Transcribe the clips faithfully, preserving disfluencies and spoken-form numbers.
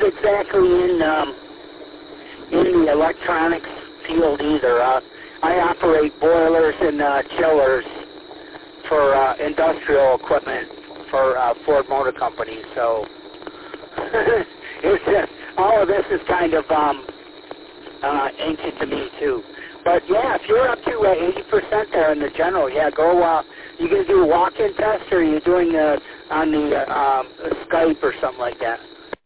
not exactly in um, in the electronics field either. Uh, I operate boilers and uh, chillers for uh, industrial equipment for uh, Ford Motor Company. So it's uh, all of this is kind of um, uh, ancient to me too. But yeah, if you're up to uh, eighty percent there in the general, yeah, go. Uh, you gonna do a walk-in test, or are you doing uh, on the uh, um, Skype or something like that?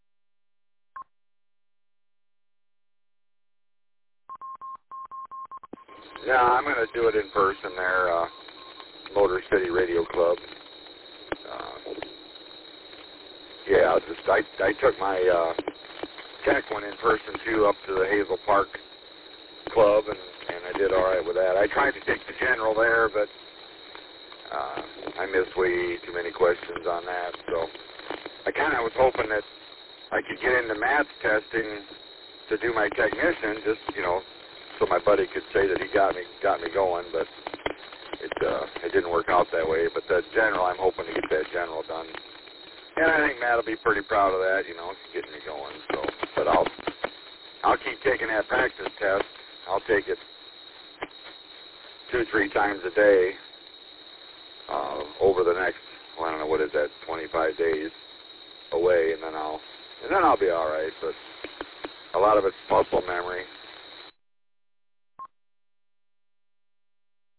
Yeah, I'm going to do it in person there, uh, Motor City Radio Club. Uh, yeah, I'll just I I took my uh, tech one in person too up to the Hazel Park Club, and, and I did all right with that. I tried to take the general there, but uh, I missed way too many questions on that. So I kind of was hoping that I could get into math testing to do my technician, just you know, so my buddy could say that he got me got me going, but it uh, it didn't work out that way. But the general, I'm hoping to get that general done, and I think Matt will be pretty proud of that, you know, getting me going. So, but I'll I'll keep taking that practice test. I'll take it two, three times a day uh, over the next, well, I don't know, what is that, twenty-five days away, and then I'll and then I'll be all right. But a lot of it's muscle memory.